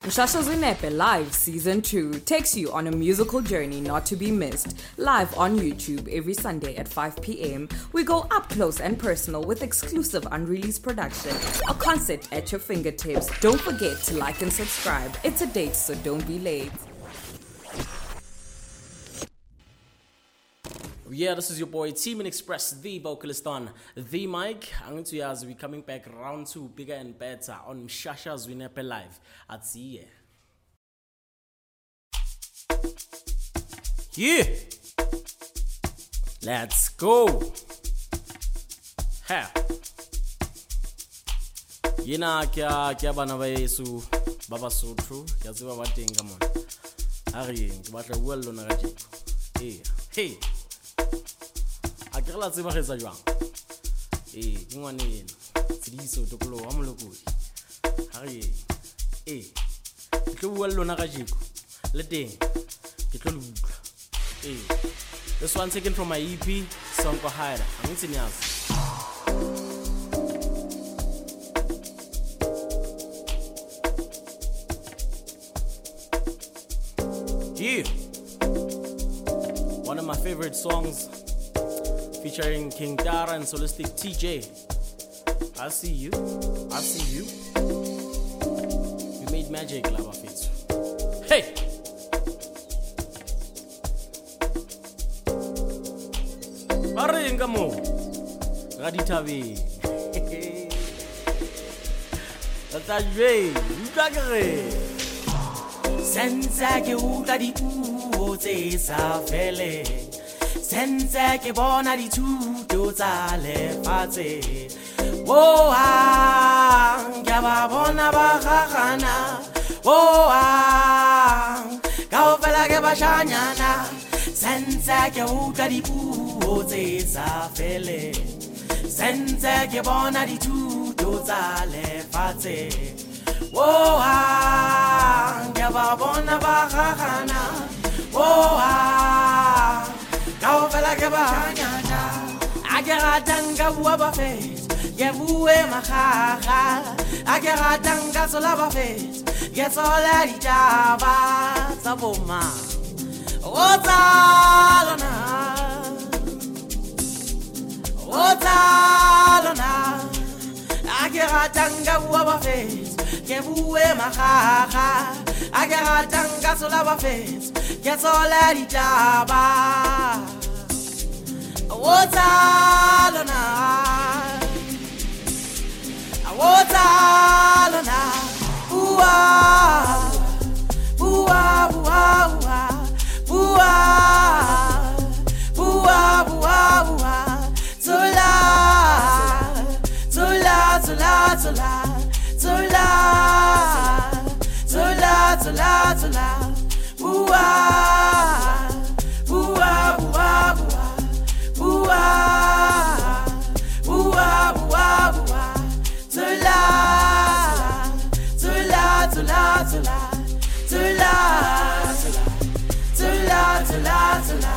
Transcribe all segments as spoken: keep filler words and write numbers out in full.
Mshasha Zwinepe Live Season two takes you on a musical journey not to be missed. Live on YouTube every Sunday at five p.m. We go up close and personal with exclusive unreleased production. A concert at your fingertips. Don't forget to like and subscribe. It's a date, so don't be late. Yeah, this is your boy Team and Express, the vocalist on the mic. I'm going to as we coming back round two, bigger and better on Mshasha Zwinepe Live. I'd see ya. Yeah. Let's go. Ha. Yena kya kya bana ba yesu baba sotho ya tseba ba teng ka mona. A re ke batla bua le lona ka jeko. Hey, hey. A ke la tseba getsa jwang eh ke ngwane ena tsidiso tokolo wa molokodi ha re eh ke tlo bua le lona ka jeko le teng ke tlo le utlwa eh this one taken from my E P Sonko Hide I'm in Nyas. Yeah, one of my favorite songs featuring King Dara and Solistic T J. I see you, I see you. You made magic, Lava Fitz. Hey! Arenga mo, Raditavi. Tatajwe, Utagare. Senza che uta di tuo te sa fele. Senza che bona di tutto tale fate. Oh ah, che va bona bahana. Oh ah, che bella che bashanyana. Senza che uta di tuo te sa fele. Senza che bona di tutto tale fate. Oh ah, que va bona bahana. Oh ah, kau fela ke bahana. Agera tanga bua ba fet, ke bue mahaha. Agera tanga sola ba fet, ke sola di java saboma. Oh talona, oh talona. Agera tanga bua ba fet. Que bue mahaha, agera tanga sola ba fet, que sola di jaba. Wotalona, wotalona, uwa, uwa, uwa, uwa, uwa, uwa, uwa, sola, sola, sola, sola. Zola, zola, zola, zola, bua, bua, bua, bua, bua, bua, bua, bua, zola, zola, zola, zola, zola, zola, zola, zola.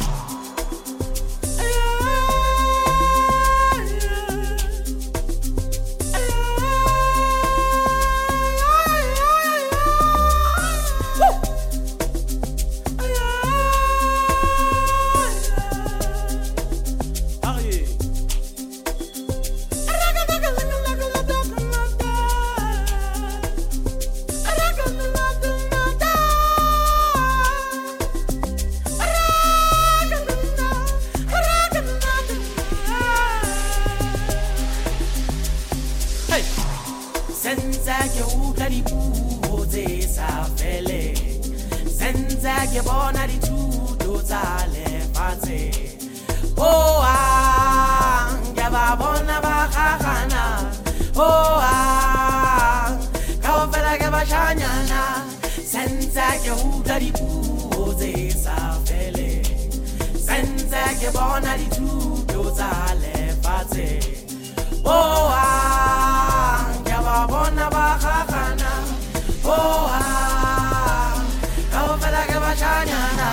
Senza che uta di buo te sa fele. Senza che bona di tutto tale fate. Oh ah, che va bona bahana. Oh ah, kau fela che bashanyana. Senza che uta di buo te sa fele. Senza che bona di tutto tale fate. Oh ah, que va bona bahana. Oh ah, kau fela ke bashanyana.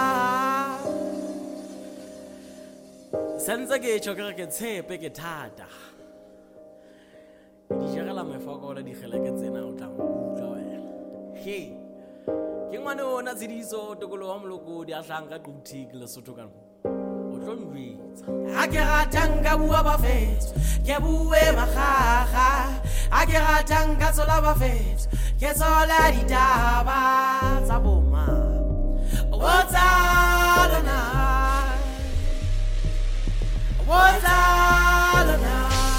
Senza che chokera ke tshepe ke thata. Di jagala mefoko le di khela ke tsena o tla mo utlwa wena. Hey. Ke ngwana ona tsidiso tokolo wa moloko di a hlanga quthi ke Lesotho ka mo. O tlo nwetsa. Ha ke ratang ka bua ba fetso, ke bue magaga. Ha ke ratang ka tsola ba fetso, ke tsola ditaba tsa boma. What's all on What's all on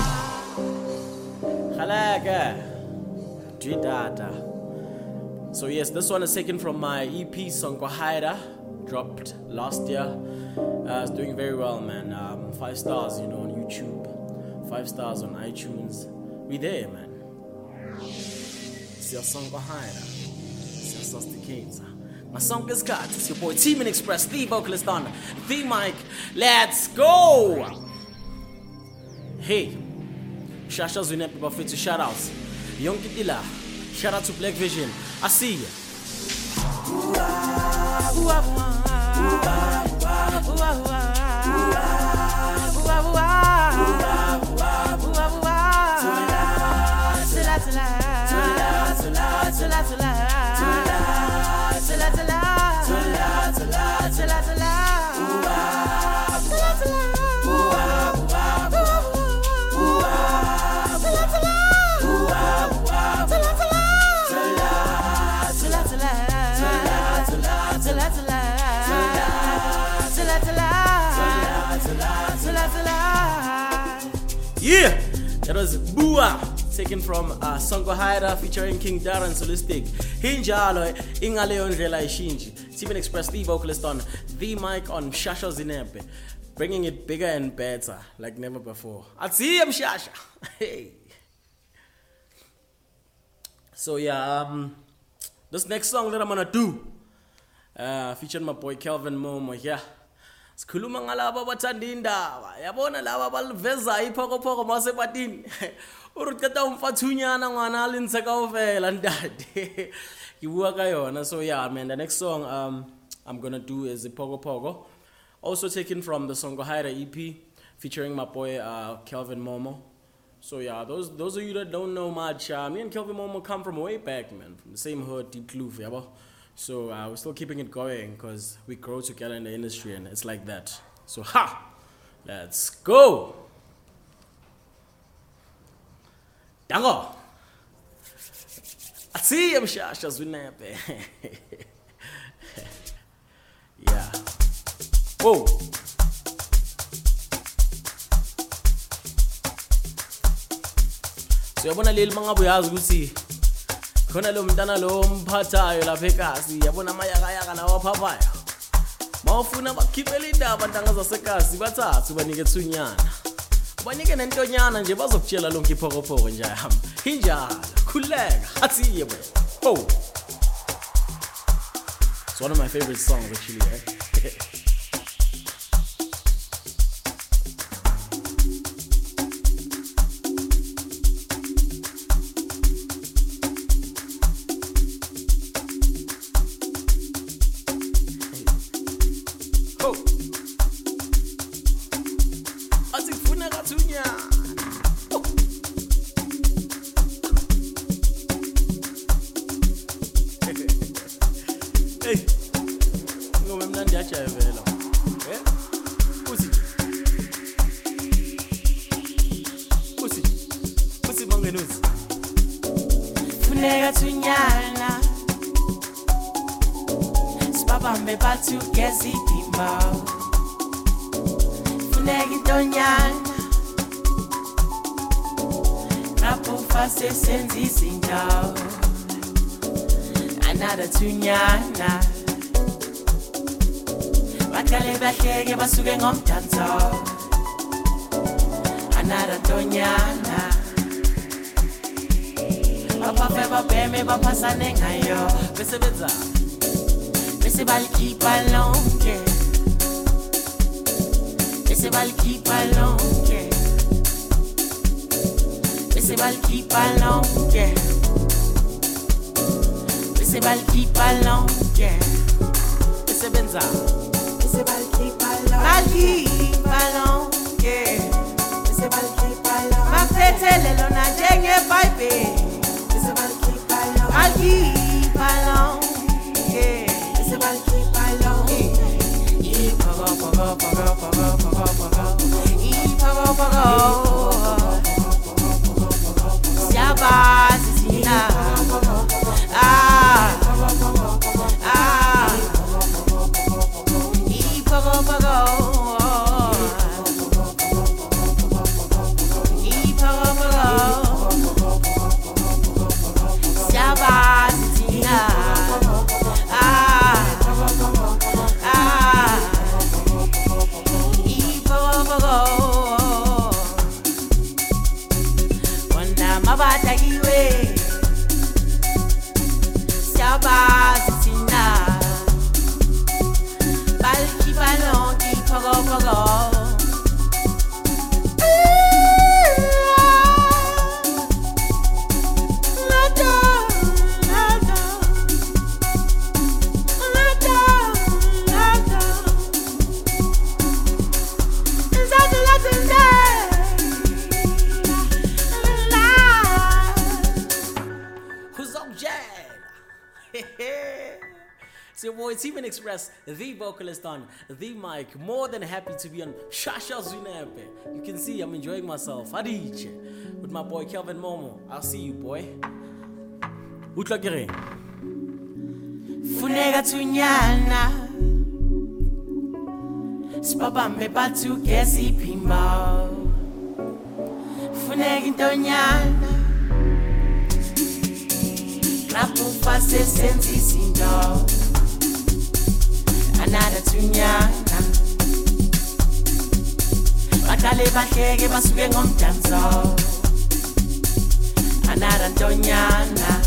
Khalaga. Data. So yes, this one is taken from my E P Sonko Haida, dropped last year. Uh, it's doing very well, man. Um, five stars, you know, on YouTube, five stars on iTunes. We there, man. It's your Sonko Haida. It's your Sosticator. My song is got. It's your boy Team Express, the vocalist on the mic. Let's go. Hey, Shasha Zunepe Buffet to shout outs. Young Kitila. Shout out to Black Vision. I see you. Yeah, that was Bua, taken from uh, Sonko Haida featuring King Darren Solistic. Hinjalo, Ingaleon Rela Ishinji. Team Express, the vocalist on the mic on Shasha Zinepe, bringing it bigger and better like never before. I'll see him, Shasha. Hey. So yeah, um, this next song that I'm gonna do, uh, featuring my boy Kelvin Momo. Yeah. Sikhuluma ngalabo bathanda indaba yabona laba baliveza iphokopoko masepatini uruqeda umfathunyana ngwana alinse kaofela ndade ngibua ka yona. So yeah, man, the next song um I'm gonna do is iphokopoko, also taken from the Sonko Haida E P featuring my boy uh Kelvin Momo. So yeah, those those of you that don't know much, uh, me and Kelvin Momo come from way back, man, from the same hood, Deep Kloof, yabo. So uh, we're still keeping it going because we grow together in the industry and it's like that. So ha, let's go. Dango. I see him, Shasha Zunepe. Yeah. Whoa. So yabona leli mangabe uyazi ukuthi khona lo mntana lo mphathayo lapha eKasi, yabona amayakayaka lawa phaphayo. Mawufuna bakhipela indaba ntanga zaseKasi bathathu banike thunyana. Banike nentonyana nje bazokutshela lonke iphokopoko nje hamba. Injalo, khuleka, athi yebo. Oh. It's one of my favorite songs actually, eh? Funeka thunyana Sibabambe bathu gezidimba Funeka intonyana Rapho fase senzi izindawo Another thunyana Bakale bahleke basuke ngomdanso Another tonyana Bapafe babeme bapasane ngayo Besebenza Bese balikhipha lonke Bese balikhipha lonke Bese balikhipha lonke Bese balikhipha lonke Besebenza Bese balikhipha lonke Balikhipha lonke Bese balikhipha lonke Maphethe lelo na njenge vibe Bese balikhipha lonke Balikhipha siyabazi thina balikhipha lonke iphokopoko It's your boy T-Man Express, the vocalist on the mic. More than happy to be on Shasha Zunepe. You can see I'm enjoying myself. Adiche with my boy Kelvin Momo. I'll see you, boy. Utlagere. Funeka tunyana Sibabambe bathu gesi phimba Funeka intonyana Rapufa sesenzi sindo Another tunyana Bakale bahleke basuke ngomdanso Another ntonyana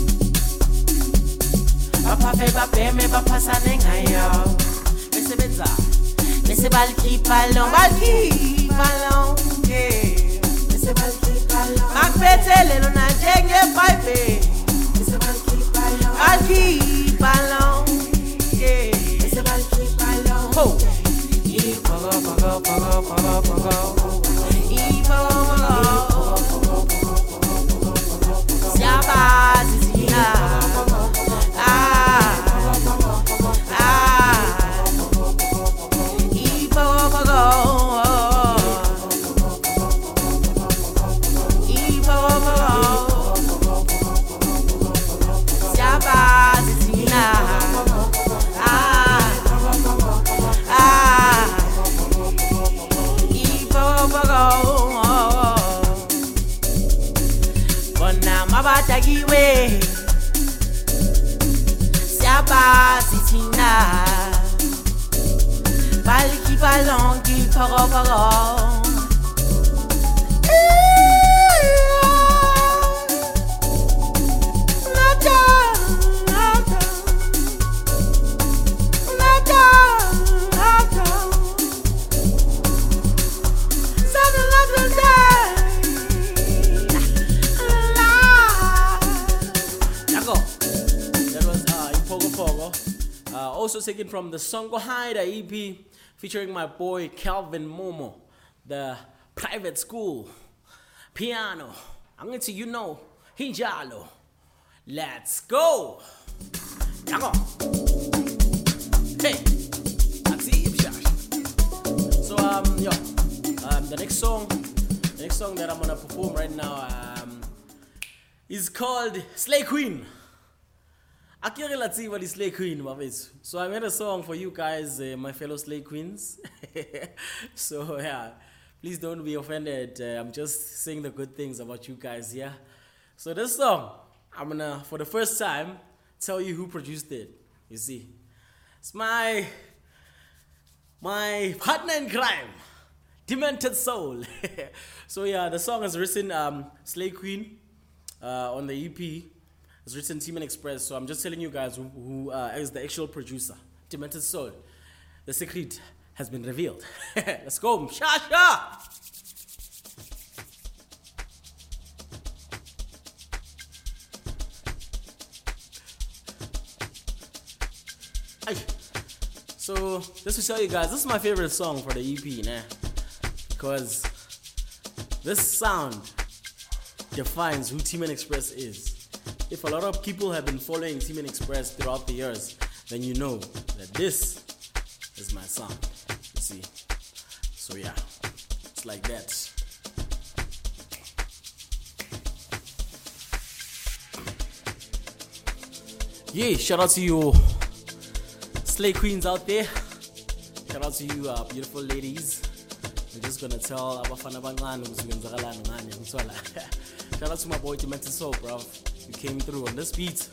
Baphafe babheme baphasane ngayo Besebenza Bese balikhipha lo balikhipha lo yeah Bese balikhipha lo Akuphethe lona njengeBhayibheli Bese balikhipha lo Balikhipha lo yeah Bese balikhipha lo ho Ipogo pogo pogo pogo pogo Ipogo Siyabazi thina Abatakiwe Siyabazi thina Balikhipha lonke iphokopoko Also taken from the Songo Haida E P featuring my boy Kelvin Momo, the private school piano. I'm going to you know Hinjalo. Let's go. Come on. Hey, that's it. So um yo, um the next song, the next song that I'm gonna perform right now um is called Slay Queen. Akere Latsiva the Slay Queen, mabethu. So I made a song for you guys, uh, my fellow Slay Queens. So yeah, please don't be offended. Uh, I'm just saying the good things about you guys here. So this song, I'm gonna, for the first time, tell you who produced it. You see, it's my my partner in crime, Demented Soul. So yeah, the song is written um, Slay Queen uh, on the E P. It's written T-Man Express, so I'm just telling you guys who, who uh, is the actual producer. Demented Soul. The secret has been revealed. Let's go. Shasha! Ay. So, just to tell you guys, this is my favorite song for the E P, nah? Because this sound defines who T-Man Express is. If a lot of people have been following T-Man Express throughout the years, then you know that this is my sound. You see? So yeah, it's like that. Yeah, shout out to you Slay Queens out there. Shout out to you uh, beautiful ladies. I'm just gonna tell abafana bancane ukuthi kwenzakalani ngani ngithola. Shout out to my boy Demented Soul, bro. You came through on this beat.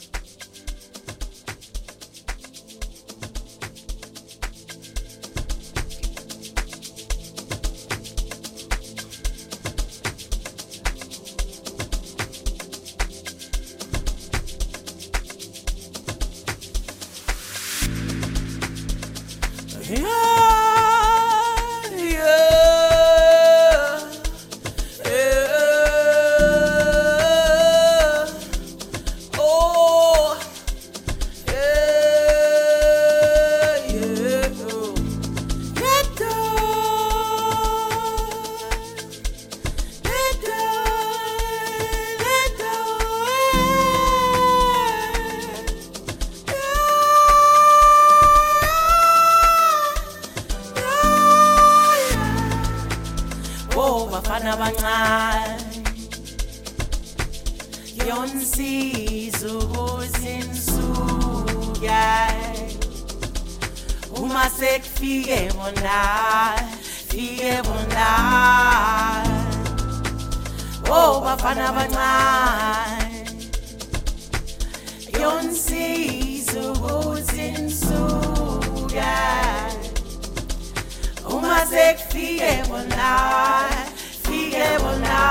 uma sekufike bona fike bona oh bafana abancane yonsizo uzinsuka uma sekufike bona fike bona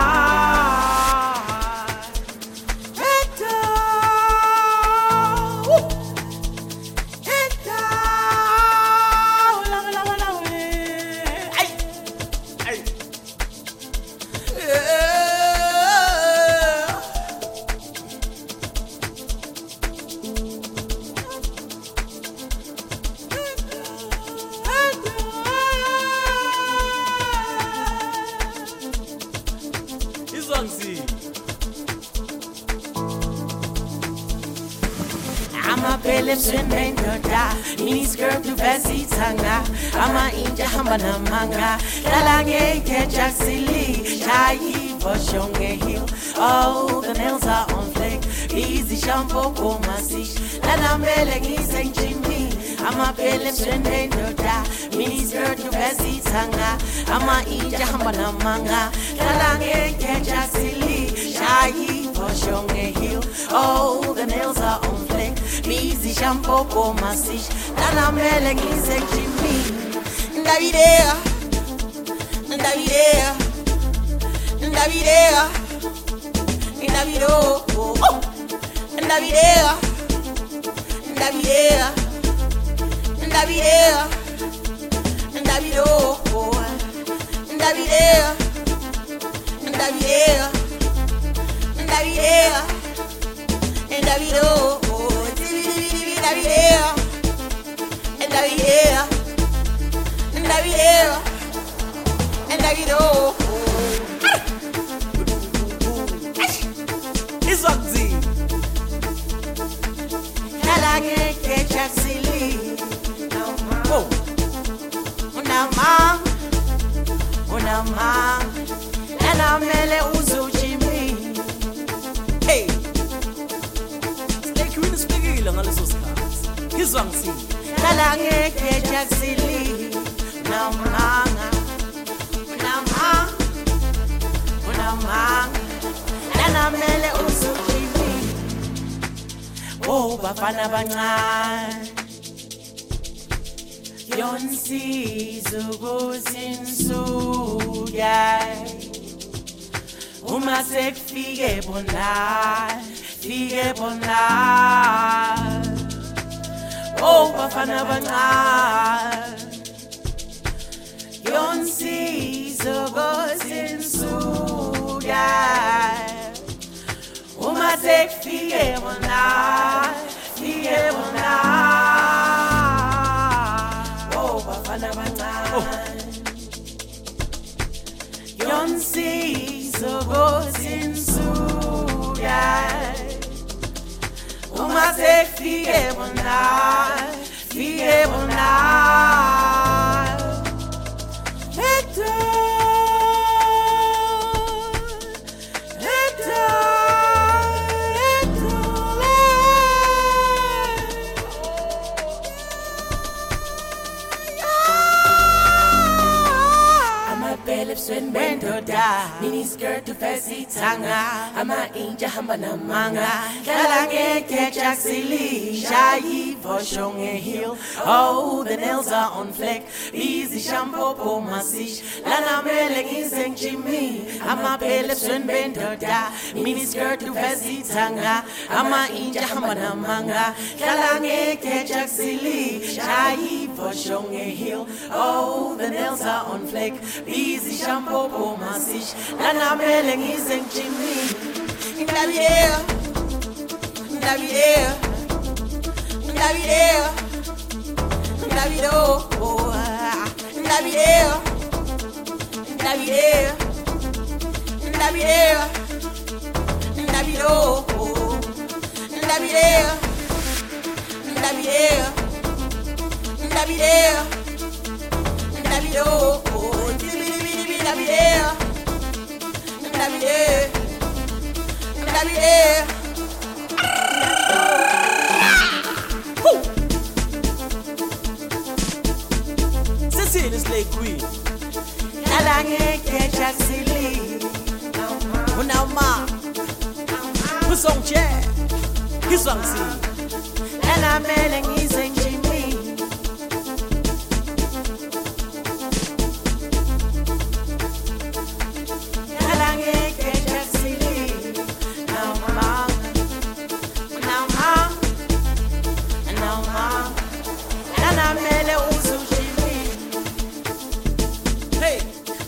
Ebusweni ndoda miniskirt uvesithanga ama-intsha hamba namanga dlala ngekeja kusili shayivo shonge heel oh the nails are on flick easy shampoo komasish lanamele ngise ngijimi amaphele ebusweni ndoda miniskirt uvesithanga ama-intsha hamba namanga dlala ngekeja kusili shayivo shonge heel oh the nails are on flick easy shampoo komasish lanamele ngise ngijimi ndavidea ndavidea ndavidea ndavido ndavidea ndavidea ndavidea ndavido ndavidea ndavidea ndavidea ndavido Navidea, Navidea, Navidea, Navidea. Izakzi. Kalage kecha sili. Oh, unama, unama, lanamele uzujimi. Hey, Stay Queen speaking ngaleso sikhathi. Izwa ngisini. dlala ngekeja kusili. Unamanga, unamanga, unamanga, lanamele uzujimi. Oh, bafana abancane yonsizo kuzinsuka uma sekufike bona fike bona oh bafana abancane yonsizo kuzinsuka uma sekufike bona fike bona oh bafana abancane yonsizo kuzinsuka uma sekufike bona fike bona ebusweni bendoda miniskirt uvesithanga ama-intsha hamba namanga dlala ngekeja kusili shayivo shonge heel oh the nails are on fleck easy shampoo pomasish lanamele ngise ngijimi amaphele ebusweni bendoda miniskirt uvesithanga ama-intsha hamba namanga dlala ngekeja kusili shayivo shonge heel oh the nails are on fleck easy shampoo pomasish lanamele ngise ngijimi ndavidea ndavidea ndavidea ndavido ndavidea ndavidea ndavidea ndavido ndavidea ndavidea ndavidea ndavido Navidea, Navidea, Navidea. Slay Queen. Nalangeke Jacksili. Unauma. Kusong che. Kiswang si. Nalamele ngizenjini. Nalangeke Jacksili. Nauma. Nauma. Nauma. Nalamele uzujini. Hey.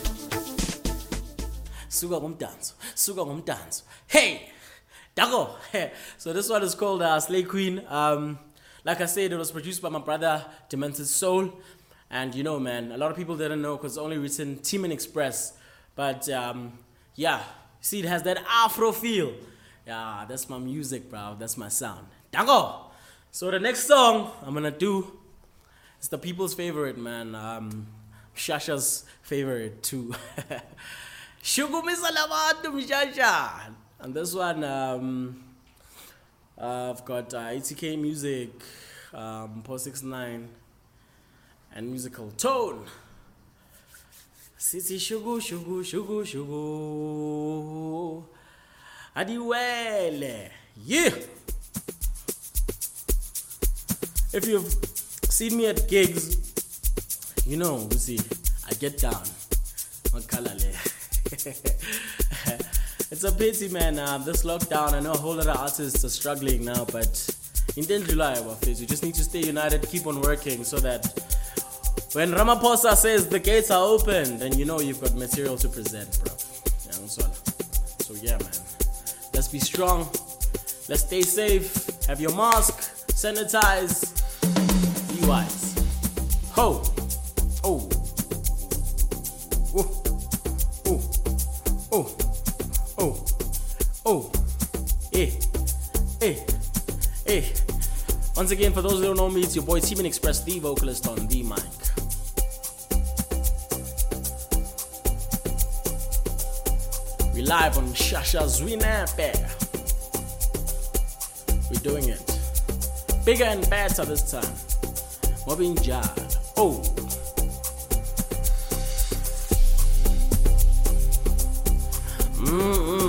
Suga ngumdanso. Suga ngumdanso. Hey. Dago. So this one is called uh, Slay Queen. Um, like I said, it was produced by my brother Demented Soul, and you know, man, a lot of people didn't know because it's only written Team Express. But um, yeah, see, it has that Afro feel. Yeah, that's my music, bro. That's my sound. Dago. So the next song I'm gonna do is the people's favorite, man. Um, Shasha's favorite too. Shugumisa labantu Mshasha. And this one, um, uh, I've got uh, A T K Music, um, Post six nine, and Musical Tone. Sisi shugu shugu shugu shugu. Adiwele. Yeah. If you've seen me at gigs, you know, you see, I get down. Makalale. It's a pity, man. Uh, this lockdown, I know a whole lot of artists are struggling now, but in July, you just need to stay united, keep on working, so that when Ramaphosa says the gates are open, then you know you've got material to present, bro. So yeah, man. Let's be strong. Let's stay safe. Have your mask. Sanitize. Be wise. Ho. Oh. Oh. Oh. Oh. Oh, oh, eh, eh, eh. Once again, for those who don't know me, it's your boy Team Express, the vocalist on the mic. We live on Shasha Zwinape. We're doing it bigger and better this time. Mobbing Jad. Oh. Mm-hmm.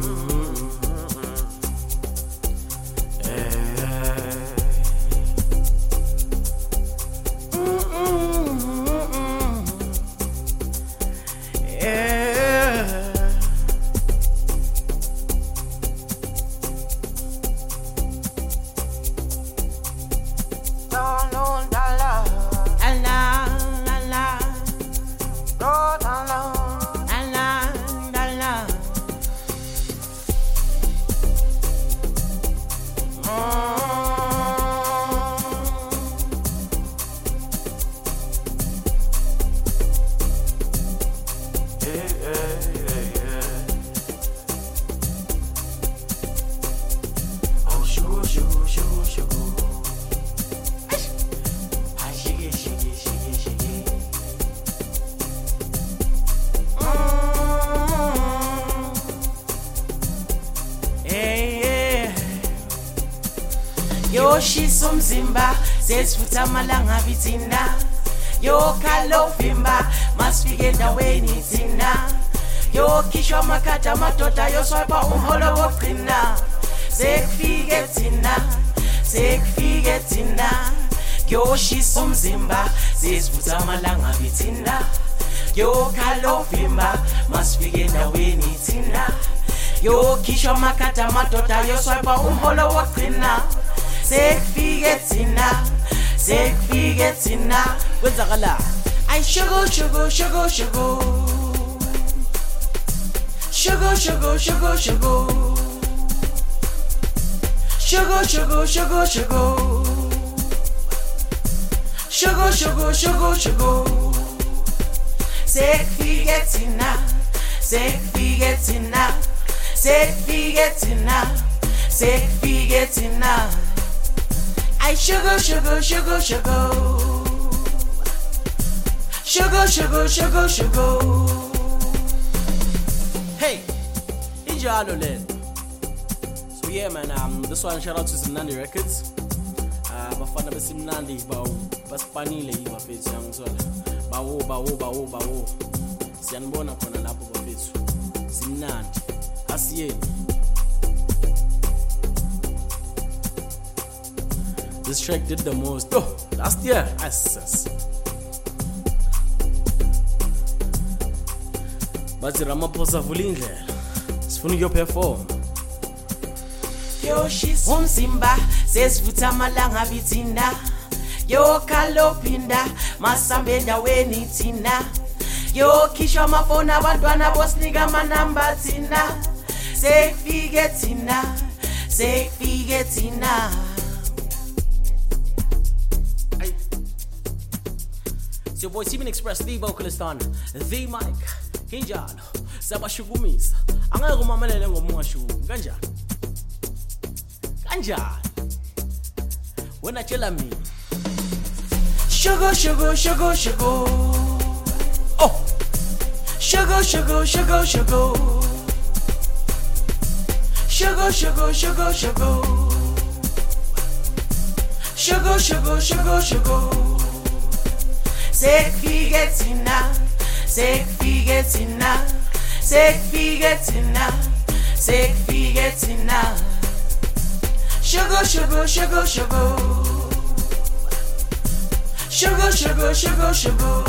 Yoshisa umzimba sesifutha amalanga bithina yokhalo vimba masifike endaweni thina yokhishwa amakhadi amadoda yoswapha umholo wogcina sekufike thina sekufike thina yoshisa umzimba sesifutha amalanga bithina yokhalo vimba masifike endaweni thina yokhishwa amakhadi amadoda yoswapha umholo wogcina sekufike thina sekufike thina kwenzakala ay sugar sugar sugar sugar sugar sugar sugar sugar sugar sugar sugar sugar sugar sugar sugar sugar sekufike thina sekufike thina sekufike thina sekufike thina ay sugar sugar sugar sugar sugar sugar sugar sugar hey injalo le so yeah man um this one shout out to Zinandi Records abafana besimnandi bawo basipanile ibafethu yangisola bawo bawo bawo bawo siyanibona khona lapho bafethu simnandi asiyeni. This track did the most. Oh, last year. Yes. But Ramaphosa vulindlela. Sifuna ukuyoperform. Yo shis umzimba sesivutha amalanga bithina. Yo kalopinda masambe endaweni thina. Yo khishwa amafoni abantwana bosinika amanamba thina. Sekufike thina. Sekufike thina. It's your boy Team Express, the vocalist on the mic. Kinjalo, sabashukumisa. Angeke umamelele ngoma ungashuku. Kanjani? Kanjani? Wena tshela mina. Sugar, sugar, sugar, sugar. Oh. Sugar, sugar, sugar, sugar. Sugar, sugar, sugar, sugar. Sugar, sugar, sugar, sugar. Sekufike thina, sekufike thina, sekufike thina, sekufike thina. Sugar, sugar, sugar, sugar. Sugar, sugar, sugar, sugar.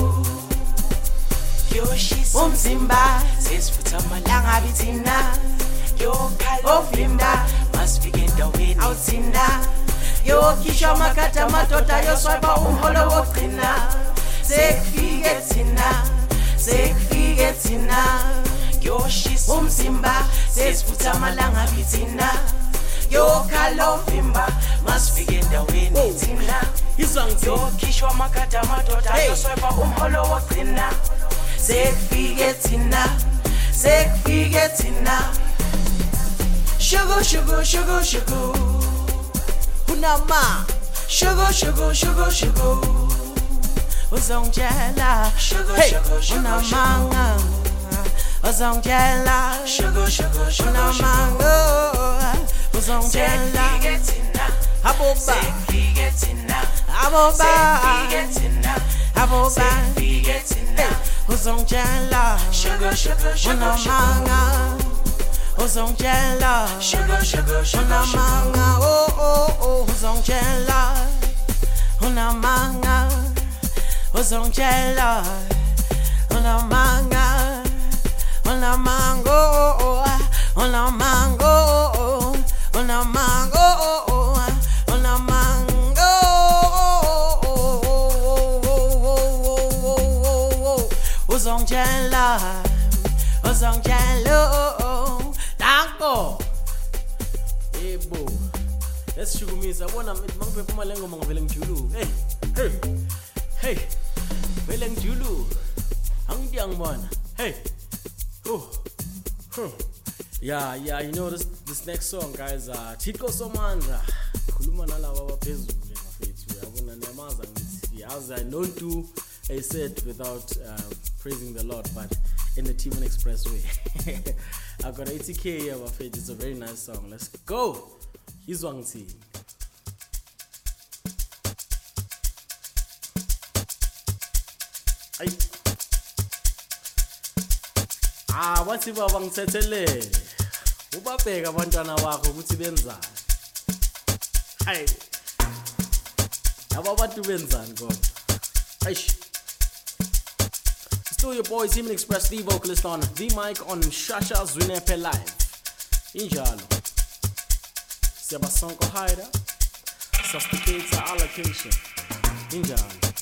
Yoshis umzimba sesifutha amalanga bithina. Yo khaloflinda masifike endaweni awuthina. Yo khishwa amakhatha amadoda yoswapa umholo wogcina. Sekufike thina, sekufike thina. Yoshis umzimba sesifutha amalanga bithina. Yo khalofimba masifike endaweni thina. Yo khishwa amakhatha amadoda yoswapa umholo wogcina. Sekufike thina, sekufike thina. Sugar, sugar, sugar, sugar. Unama. Sugar, sugar, sugar, sugar. Uzongitshela Sugar, sugar, sugar, unamanga. Uzongitshela sugar, sugar, sugar, unamanga. Uzongitshela Sekufike thina, aboba sekufike thina, aboba sekufike thina, aboba sekufike thina. uzongitshela Sugar, sugar, sugar, sugar. unamanga. Uzongitshela Sugar, sugar, sugar, sugar. unamanga. Oh oh oh uzongitshela unamanga. Uzongitshela unamanga. Unamango unamango unamango unamango uzongitshela uzongitshela danko yebo lesishukumisa bona mangiphefuma le ngoma ngivele ngijulu hey hey hey vele ngijulu angithi angibona hey oh huh. yeah yeah you know this this next song guys uh Tiko Somandla khuluma nalabo abaphezulu ngafethu yabona niyamaza ngithi as I don't do a set without uh, praising the Lord, but in the T one Express way. I got eighty K here bafethu. It's a very nice song. Let's go. Izwa ngithini. Ay. Ah, wathi baba ngithethelele. Ubabheka abantwana bakho ukuthi benzani. Hayi. Aba bantu benzani kodwa. Eish. Still your boy Team Express, the vocalist on the mic on Shasha Zwinepe Live. Injalo. Siyabasonko haida. Sophisticated allocation. Injalo.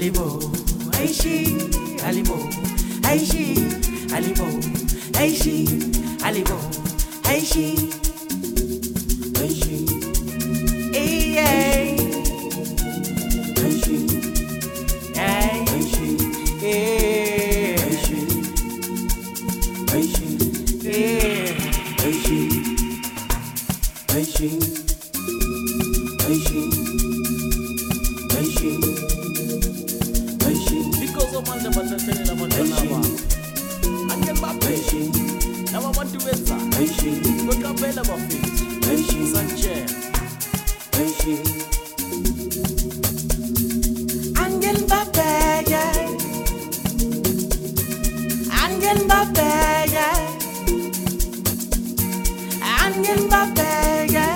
Alibo, Aishi, Alibo, Aishi, Alibo, Aishi, Alibo, Aishi, Aishi, yeah, Aishi, Aishi, yeah, Aishi, Aishi, yeah, Aishi, Aishi, Aishi, Aishi, Aishi. Because of my number, I'm telling you about I get my Aishi. Now I want to answer. Aishi, Look up better about it. Aishi, Sanchez. Aishi. Angel Babaya, Angel Babaya, Angel Babaya,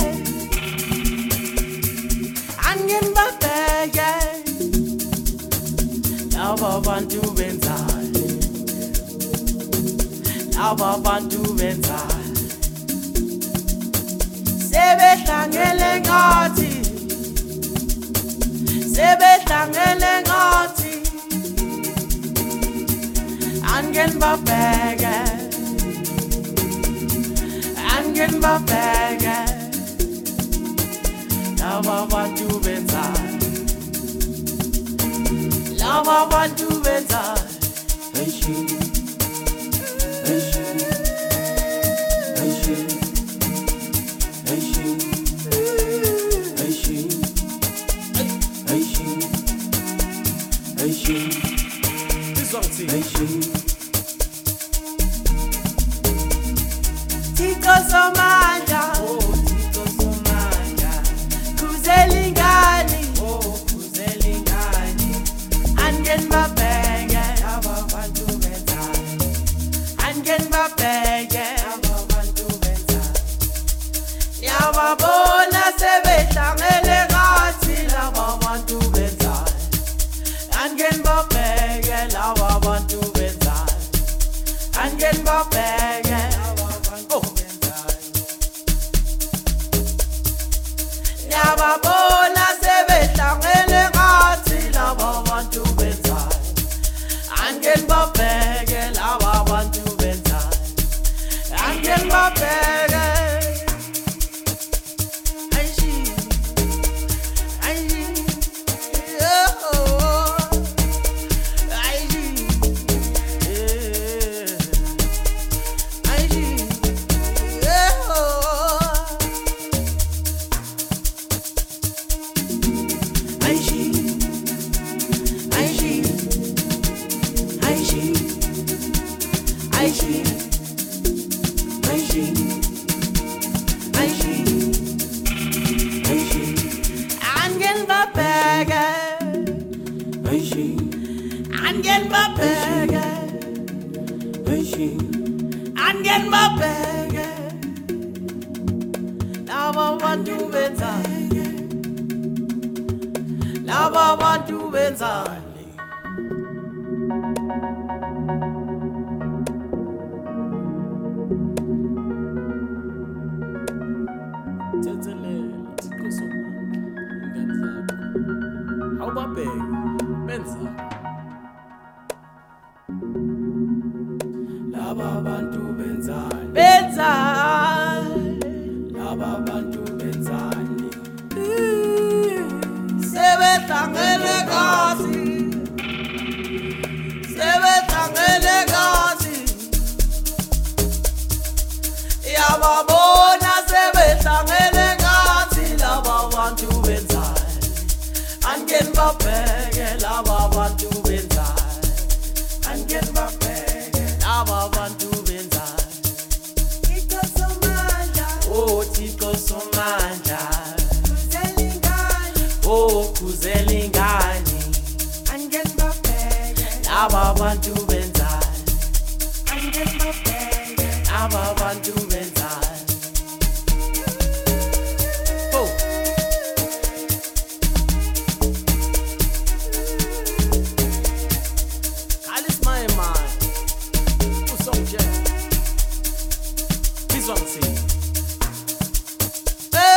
Angel Babaya. Now I want to inside. Now I want to inside. Sebehlangele ngathi, sebehlangele ngathi, angin babheke, angin babheke, laba bantu benzani, laba bantu benzani, Aishi, Aishi, Aishi. Aishi, Aishi, Aishi, Aishi, This one, see. Aishi. Tiko Somanja, oh Tiko Somanja, Kuzelingani, oh Kuzelingani, Angin Babege, Aba Bantu Benzani, Angin Babege, Aba Bantu Benzani. Yababona sebehlangele ngathi laba bantu benzani, angin babheke laba bantu benzani, angin babheke laba bantu benzani. Yababona sebehlangele ngathi laba bantu benzani, angin babheke laba bantu benzani, angin babheke.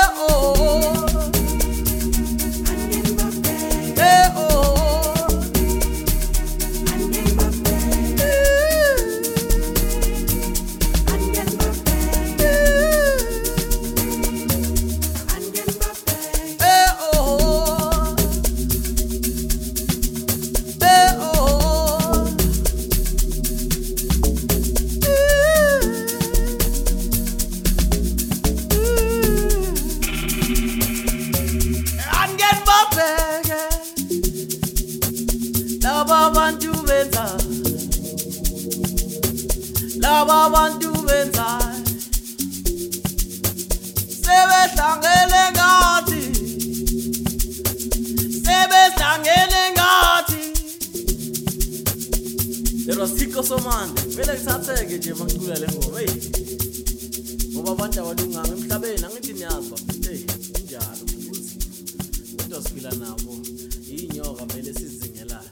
Eh oh, laba bantu benza laba bantu benza sebehlangene ngathi sebehlangene ngathi Lero sikho somande vele ngithatheke nje mangicula le ngoma hey ngoba abantu abalunganga emhlabeni angithi niyazwa hey njalo uzi into siphila nabo inyoka vele sizingelayo.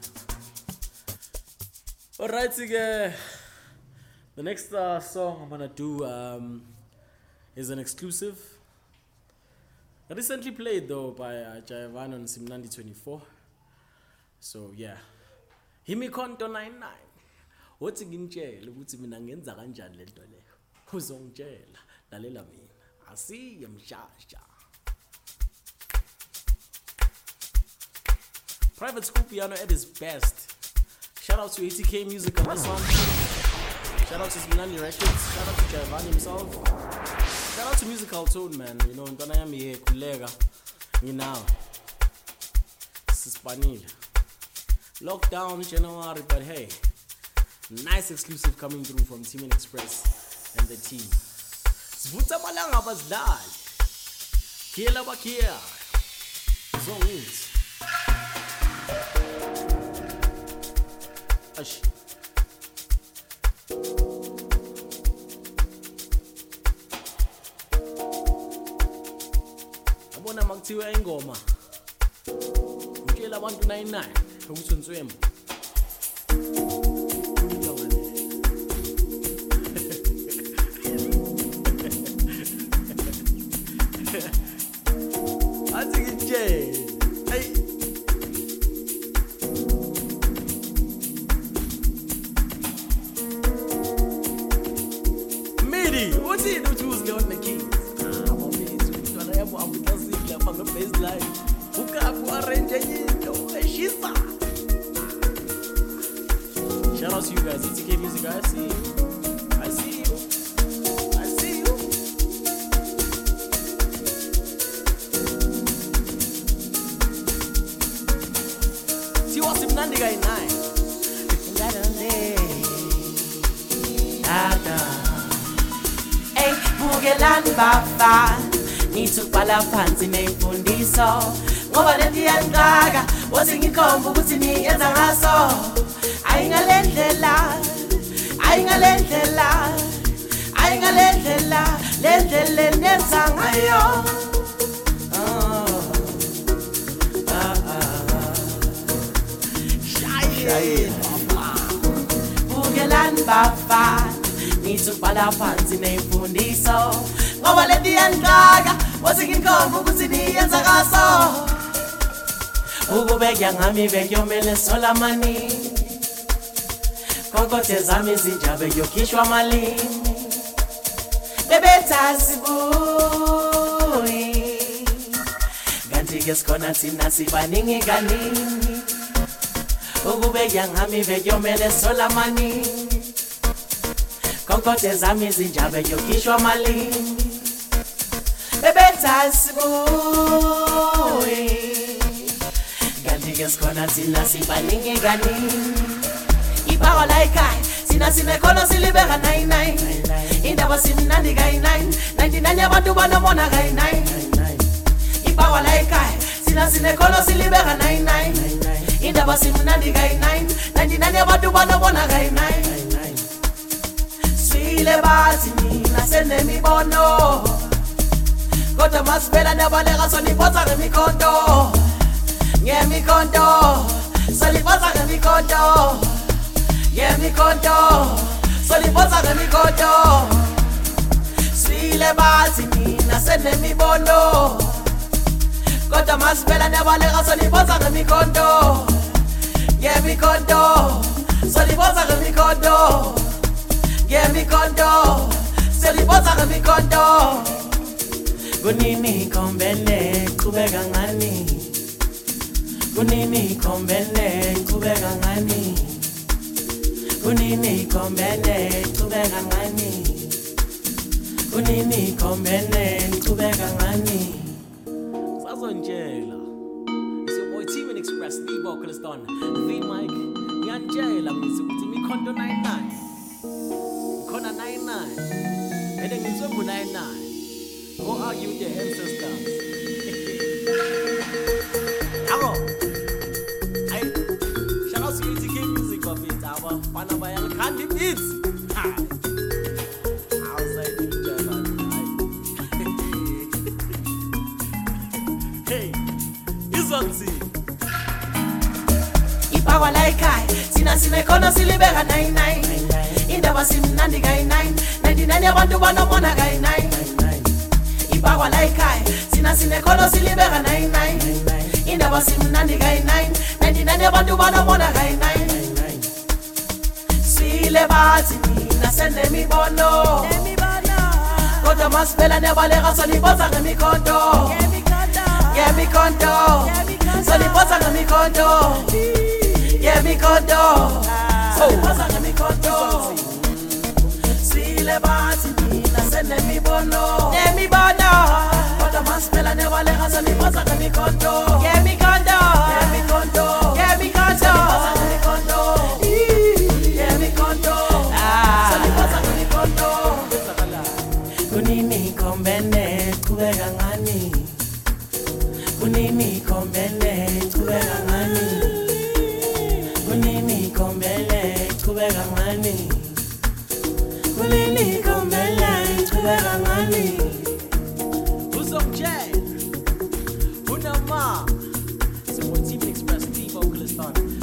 All right again. The next uh, song I'm gonna do um, is an exclusive. Recently played though by uh, Jayavana on Simnandi twenty-four. So yeah, Himikonto ninety-nine. What's ngintshela ukuthi mina ngenza kanjani le nto leyo? Uzongitshela lalela mina. Asiye mshasha. Private School Piano at his best. Shout out to A T K Music on this one. Shout out to Simnandi Records. Shout out to Jayavana himself. Shout out to Musical Tone, man. You know, ntwana yami here kulega. You know. Sispanile. Lockdown January, but hey, nice exclusive coming through from Team Express and the team. Svuta malanga bazidlali. Kiela bakia. Zongithi. Ash. Abona makuthiwa ingoma. Ngitshela abantu ninety-nine ukuthi uNtswembu. Athi ngitshela. Hey. Midi, what's it do to us on the keys? Ah, my mate, ntwana yabo abutazile apha no baseline. Ukaku arrange into eshisa. Shout out to you guys, A T K Music, I see you. I see you. I see you. See what's in Nandi guy nine. Hey, bukelani bafana nithi ukubhala phansi nemfundiso ngoba lenti yangaga wathi ngikhomba ukuthi niyenza ngaso ayingalendlela ayingalendlela ayingalendlela lendlela nenza ngayo shayi bukelani bafana nithi ukubhala phansi nemfundiso ngoba lenti yangaga wathi ngikhomba ukuthi niyenza ngaso ukubekya ngami bekuyomele solamani konkote zami zinjabe yokhishwa malini bebetasibuyi kanti ke sikhona thina sibaningi kanini ukubekya ngami bekuyomele solamani konkote zami zinjabe yokhishwa malini bebetasibuyi kanti ke sikhona thina sibaningi kanini ibawa like sina sinekhono silibeka ninety-nine indaba simnandi kayi-nine ninety-nine yabantu banobona kayi-nine ibawa like sina sinekhono silibeka ninety-nine indaba simnandi kayi-nine ninety-nine yabantu banobona kayi-nine swile bathi mina senemibono kodwa masibela nabaleka soniphosa ngemikhonto ngemikhonto soliphosa ngemikhonto ngemikhonto soliphosa ngemikhonto swile bathi mina senemibono kodwa masibela nabaleka soniphosa ngemikhonto ngemikhonto soliphosa ngemikhonto ngemikhonto soliphosa ngemikhonto kunini kombele kubeka ngani kunini kombele kubeka ngani kunini kombele kubeka ngani kunini kombele kubeka ngani Sazonjela. It's your boy Team Express, the vocalist on V Mike. ngiyantshela ngithi ukuthi imikhonto ninety-nine khona ninety-nine bese ngizwe ngu ninety-nine go argue with the ancestors yabo ay shaka siyithi ke music of it aba bana bayalikhanda beats outside the German hey izonzi Ipawa la ekhaya sina sinekhona silibeka ninety-nine indaba simnandi kayi-nine ninety-nine yabantu banomona kayi-nine Ipawa la ekhaya sina sinekhona silibeka ninety-nine indaba simnandi kayi-nine ninety-nine yabantu banomona kayi-nine Sile bathi mina senemibono kodwa masivela nebaleka soliposa ngemikhonto ngemikhonto soliposa ngemikhonto ngemikhonto soliposa ngemikhonto Sile bathi mina senemibono nemibono kodwa masivela nebaleka soliposa ngemikhonto ngemikhonto ngemikhonto ngemikhonto ngemikhonto ngemikhonto soliposa ngemikhonto kunini kombene qhubeka ngani kunini kombene qhubeka ngani kunini kombene qhubeka ngani kunini kombene qhubeka ngani uzokutshela unama Simo Team Express T vocalist on